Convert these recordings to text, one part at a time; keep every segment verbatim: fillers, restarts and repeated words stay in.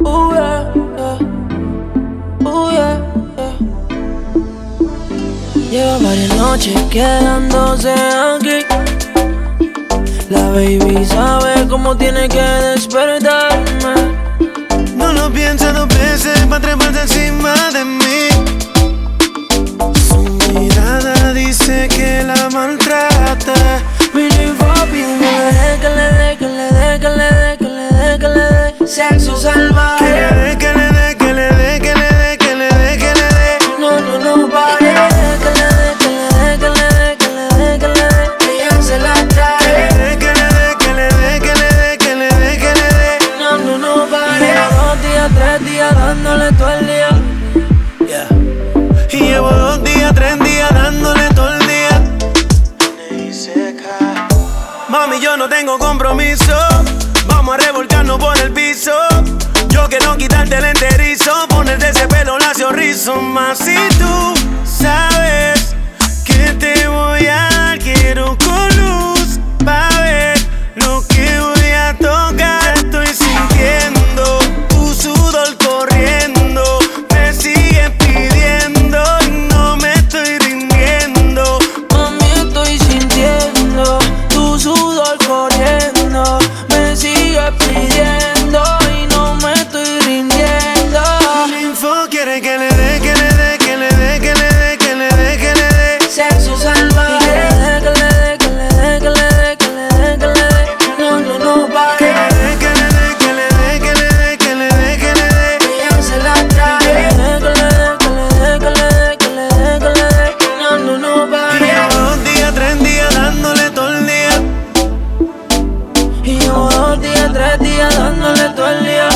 Uh, yeah, yeah. Uh, yeah, yeah. Lleva varias noches quedándose aquí. La baby sabe cómo tiene que despertarme. No lo piensa dos veces pa' treparse encima de mí. Su mirada dice que la maltrata. Mini papi, no le dé, que le dé, que le dé, que le dé, que le dé, que le dé sexo salvaje. Que le dé, que le dé, que le dé, que le dé, que le dé, que le dé. No, no, no pare. Que le dé, que le dé, que le dé, que le dé, que le dé. Ella se la trae. Que le dé, que le dé, que le dé, que le dé, que le dé. No, no, no pare. Dos días, tres días dándole todo el día. Yeah. Y llevo dos días, tres días dándole todo el día. Mami, yo no tengo compromiso. Vamos a revolcarnos por el piso. Yo quiero quitarte el enterizo, ponerte ese pelo lacio rizo. Más si tú sabes que te voy a dar, quiero con luz pa' ver lo que voy a tocar. Estoy sintiendo tu sudor corriendo, me sigues pidiendo y no me estoy rindiendo. Mami, estoy sintiendo tu sudor corriendo, me sigues pidiendo y no me estoy rindiendo. La info quiere que le dé, que le dé, que le dé, que le dé, que le dé, que le dé sexo salvaje. Que le dé, que le dé, que le dé, que le dé, que le dé. No, no, no pare. que le dé, que le dé, que le dé, que le dé, que le dé, que le dé. Ella se la trae. Que le dé, que le dé, que le dé, que le dé, que le dé. No, no, no Y pare. llevo dos días, tres días dándole todo el día. Y llevo dos días, tres días dándole todo el día.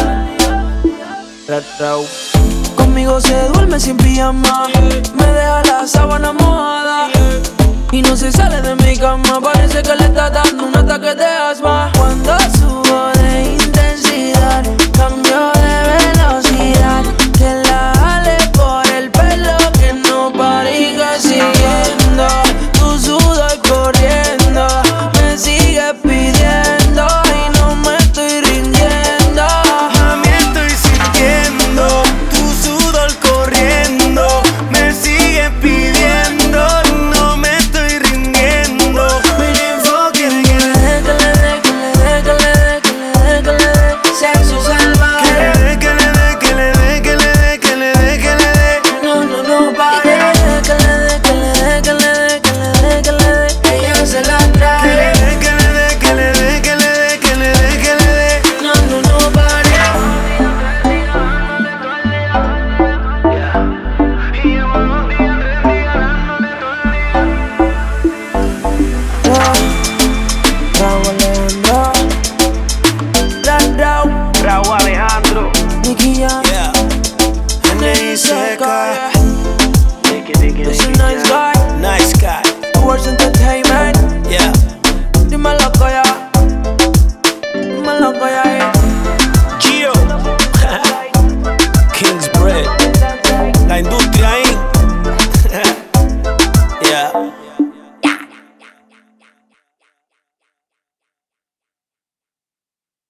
Conmigo se duerme sin pijama, me deja la sábana mojada y no se sale de mi cama. Parece que le está dando un ataque de asma. Cuando subo de intensidad, cambio de velocidad, que la jale por el pelo, que no pare y que siguiendo tu sudor corriendo, me sigue pidiendo y no me estoy rindiendo. Mami, estoy sintiendo tu sudor corriendo, me sigue pidiendo, no me estoy rindiendo. Mi info quiere que le dé, Que le dé, que le dé, que le dé, que le dé, que le dé sexo salvaje. que le dé, que le dé, que le dé, que le dé, que le dé, que le dé. No, no, no pare. Que le dé, que le dé, que le dé, que le dé, que le dé. Ella se la Que le trae. dé, que le dé, que le dé, que le dé, que le dé, que le dé. No, no, no pare. Raúl Alejandro, Black Raúl, Raúl Alejandro. Nicky Jam, Yeah. N I C K. Nicky, Nicky, This is Nicky a nice Jam. guy. Nice guy. Words and